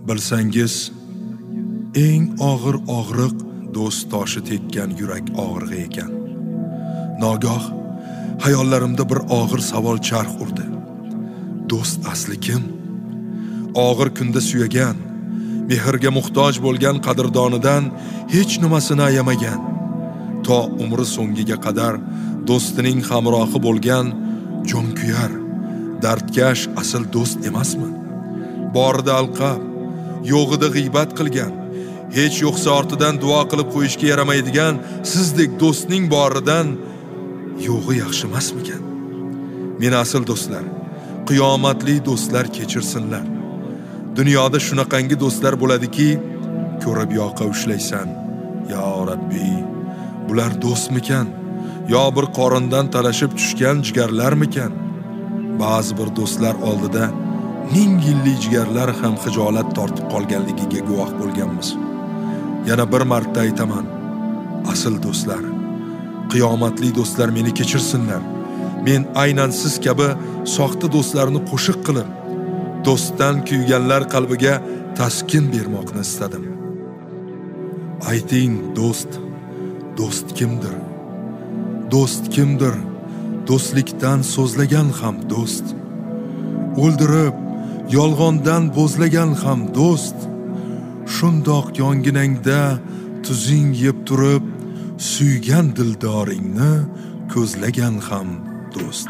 Bilsangiz, eng og'ir og'riq do'st toshi tekkan yurak og'rig'i ekan. Nogoh hayollarimda bir og'ir savol charx urdi. Do'st asli kim? Og'ir kunda suyagan, mehrga muhtoj bo'lgan qadrdonidan hech nimasini ayamagan, to umri so'ngiga qadar do'stining hamrohi bo'lgan jonkuyar, dardkash asl do'st emasmi? Borida alqab, yo'g'ida g'iybat qilgan, hech yo'qsa ortidan duo qilib qo'yishga yaramaydigan sizdek do'stning boridan yo'g'i yaxshi emasmikan? Men asl do'stlar, qiyomatli do'stlar kechirsinlar. Dunyoda shunaqangi do'stlar bo'ladiki, ko'rib yoqa ushlaysan. Ya Rabbiy, bular do'stmikan? Yo bir qorindan talashib tushgan jigarlarmikan? Ba'zi bir do'stlar oldida ming yillik jigarlar ham xijolat tortib qolganligiga guvoh bo'lganmiz. Yana bir marta aytaman, asl do'stlar, qiyomatli do'stlar meni kechirsinlar. Men aynan siz kabi soxta do'stlarni qo'shiq qilib, do'stdan kuyganlar qalbiga taskin bermoqni istadim. Ayting, do'st kimdir? Do'st kimdir? Do'stlikdan so'zlagan ham do'st. O'ldirib, yolg'ondan bo'zlagan ham do'st. Shundoq yonginangda tuzing yeb turib, suygan dildoringni ko'zlagan ham do'st.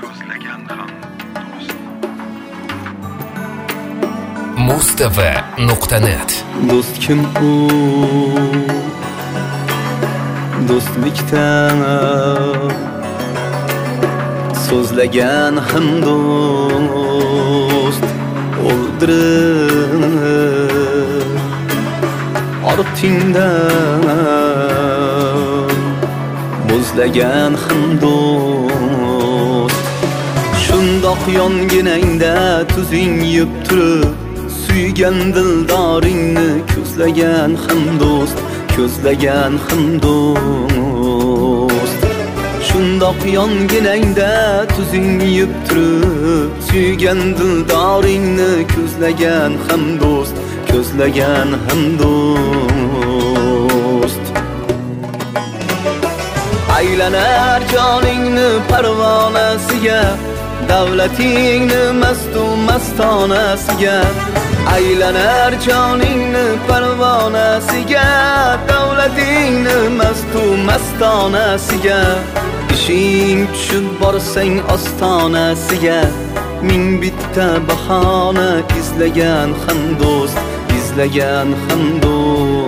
Mustafa.net. Do'st kim u? Do'stlikdan so'zlagan ham do'st. O'ldirib ortingdan bo'zlagan ham do'st. Shundoq yonginangda tuzing yeb turib, suygan dildoringni ko'zlagan ham do'st, ko'zlagan ham do'st. Shundoq yonginangda tuzing yeb turib, suygan dildoringni ko'zlagan ham do'st, ko'zlagan ham do'st. Aylanar joningni parvonasiga, davlatingni mastu mastonasiga. Aylanar joningni parvonasiga, davlatingni mastu mastonasiga. Ishing tushib borsang ostonasiga, ming bitta bahona izlagan ham do'st, izlagan ham do'st.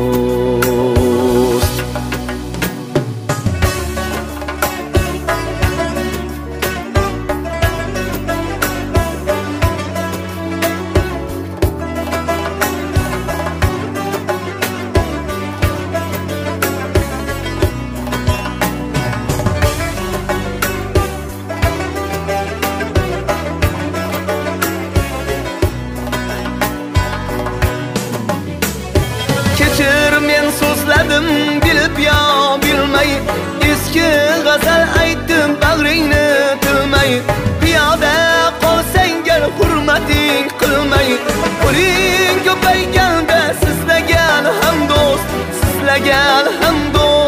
Bilib yo bilmay, eski g'azal aytdim bag'ringni tilmay. Piyoda qolsang gal hurmating qilmay, qo'ling ko'payganda sizlagan ham do'st, sizlagan ham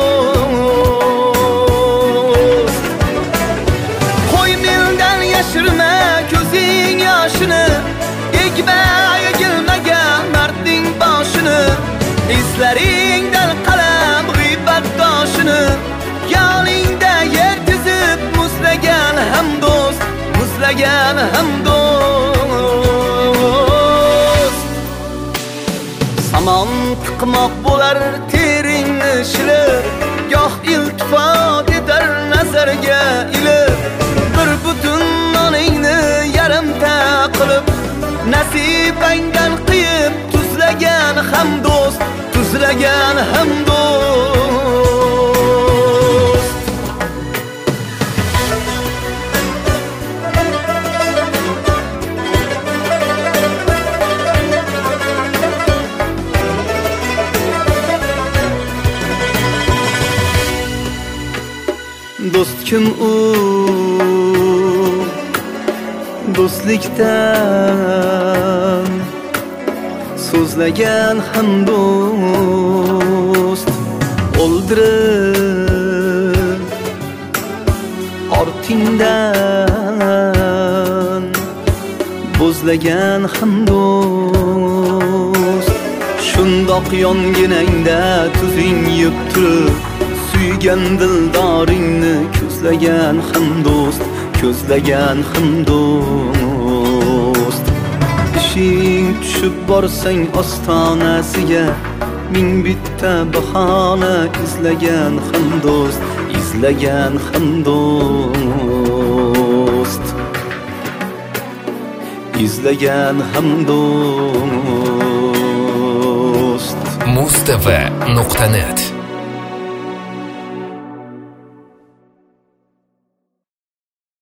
do'st. Qo'y mendan yashirma ko'zing yoshini, egma egilmagan mardning boshini. Izlaringdan qalam g'iybat toshini, yoningda yer tizib muzlagan ham do'st, muzlagan ham do'st. Samon tiqmoq bo'lar teringni shilib, goh iltifot etar nazarga ilib. Bir butun noningni yarimta qilib, nasibangdan qiyib tuzlagan ham do'st, tuzlagan ham do'st. Do'st kim u? Do'stlikdan so'zlagan hamdo'st o'ldirib ortingdan bo'zlagan hamdo'st shundoq yonginangda tuzing yeb turib suygan dildoringni ko'zlagan hamdo'st ishing tushib borsang ostonasiga ming bitta bahona izlagan hamdo'st mustv.net